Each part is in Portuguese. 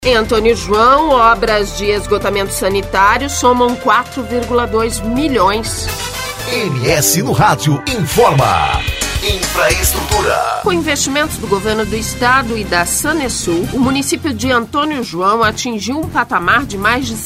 Em Antônio João, obras de esgotamento sanitário somam 4,2 milhões. MS no Rádio informa. Infraestrutura. Com investimentos do governo do estado e da Sanesul, o município de Antônio João atingiu um patamar de mais de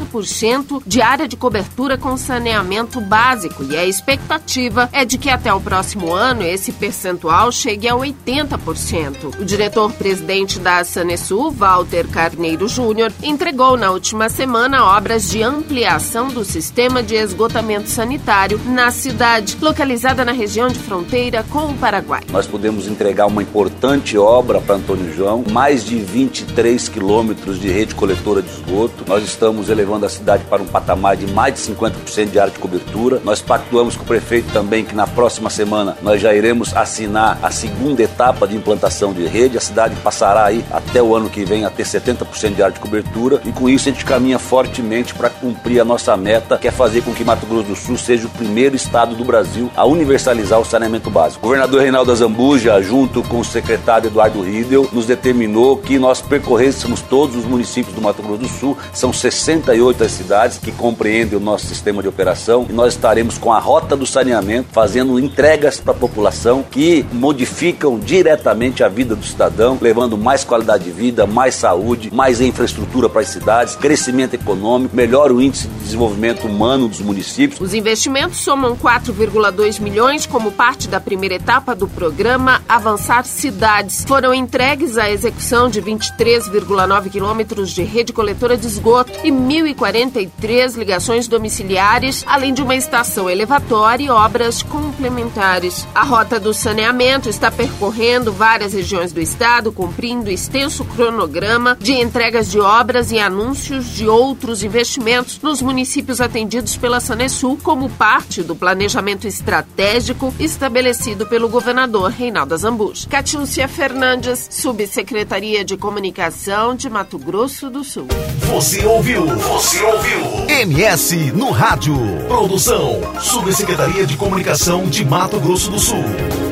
50% de área de cobertura com saneamento básico e a expectativa é de que até o próximo ano esse percentual chegue a 80%. O diretor-presidente da Sanesul, Walter Carneiro Júnior, entregou na última semana obras de ampliação do sistema de esgotamento sanitário na cidade, localizada na região de fronteira com o Paraguai. Nós podemos entregar uma importante obra para Antônio João, mais de 23 quilômetros de rede coletora de esgoto. Nós estamos elevando a cidade para um patamar de mais de 50% de área de cobertura. Nós pactuamos com o prefeito também que na próxima semana nós já iremos assinar a segunda etapa de implantação de rede. A cidade passará aí até o ano que vem a ter 70% de área de cobertura e com isso a gente caminha fortemente para cumprir a nossa meta, que é fazer com que Mato Grosso do Sul seja o primeiro estado do Brasil a universalizar o saneamento básico. O governador Reinaldo Azambuja, junto com o secretário Eduardo Riedel, nos determinou que nós percorrêssemos todos os municípios do Mato Grosso do Sul. São 68 as cidades que compreendem o nosso sistema de operação e nós estaremos com a rota do saneamento, fazendo entregas para a população que modificam diretamente a vida do cidadão, levando mais qualidade de vida, mais saúde, mais infraestrutura para as cidades, crescimento econômico, melhor o índice de desenvolvimento humano dos municípios. Os investimentos somam 4,2 milhões como parte da primeira etapa do programa Avançar Cidades. Foram entregues a execução de 23,9 quilômetros de rede coletora de esgoto e 1.043 ligações domiciliares, além de uma estação elevatória e obras complementares. A rota do saneamento está percorrendo várias regiões do estado, cumprindo extenso cronograma de entregas de obras e anúncios de outros investimentos nos municípios atendidos pela Sanesul, como parte do planejamento estratégico estabelecido pelo governador Reinaldo Azambuja. Catiúcia Fernandes, Subsecretaria de Comunicação de Mato Grosso do Sul. Você ouviu? MS no Rádio. Produção, Subsecretaria de Comunicação de Mato Grosso do Sul.